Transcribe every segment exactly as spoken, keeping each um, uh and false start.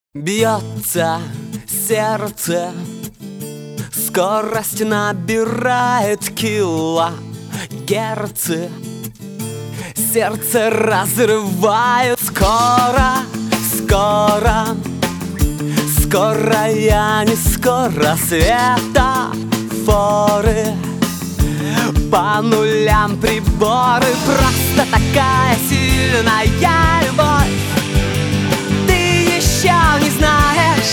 Бьется сердце, скорость набирает килогерцы. Сердце разрывает скоро, скоро, скоро, я не скоро. Светофоры по нулям, приборы. Просто такая сильная любовь, ты еще не знаешь.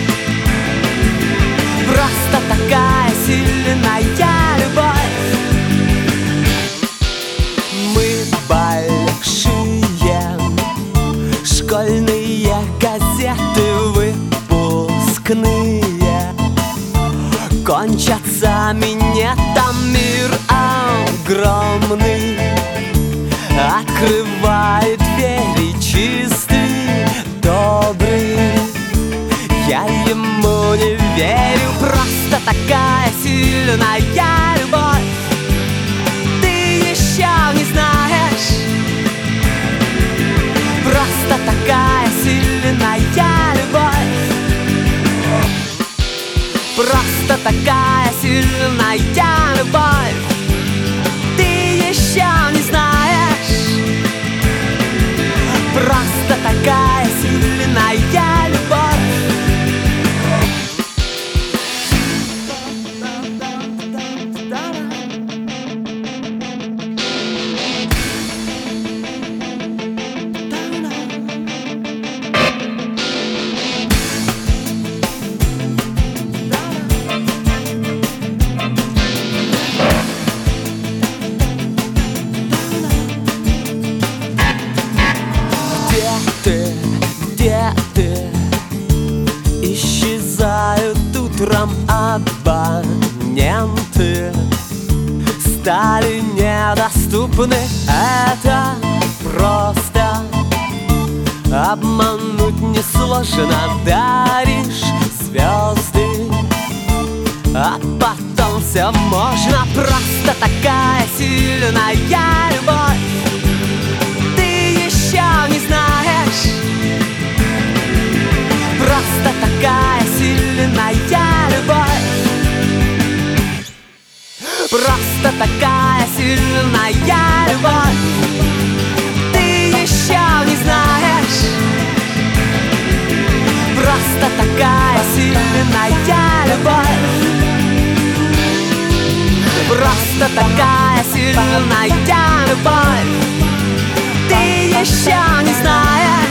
Просто такая сильная любовь. Мы большие, школьные газеты выпускные. Кончатся минетом, мир огромный открывает двери, чистый, добрый. Я ему не верю, просто такая сильная любовь, ты еще не знаешь. Просто такая сильная любовь, просто такая сильная любовь, ты еще не знаешь. Просто такая сильная любовь. Ты, где ты? Исчезают утром абоненты, стали недоступны. Это просто обмануть несложно. Даришь звезды, а потом все можно. Просто такая сильная любовь, ты еще не знаешь. Просто такая сильная любовь, просто такая сильная любовь, ты еще не знаешь. Просто такая сильная любовь, просто такая сильная любовь, ты еще не знаешь.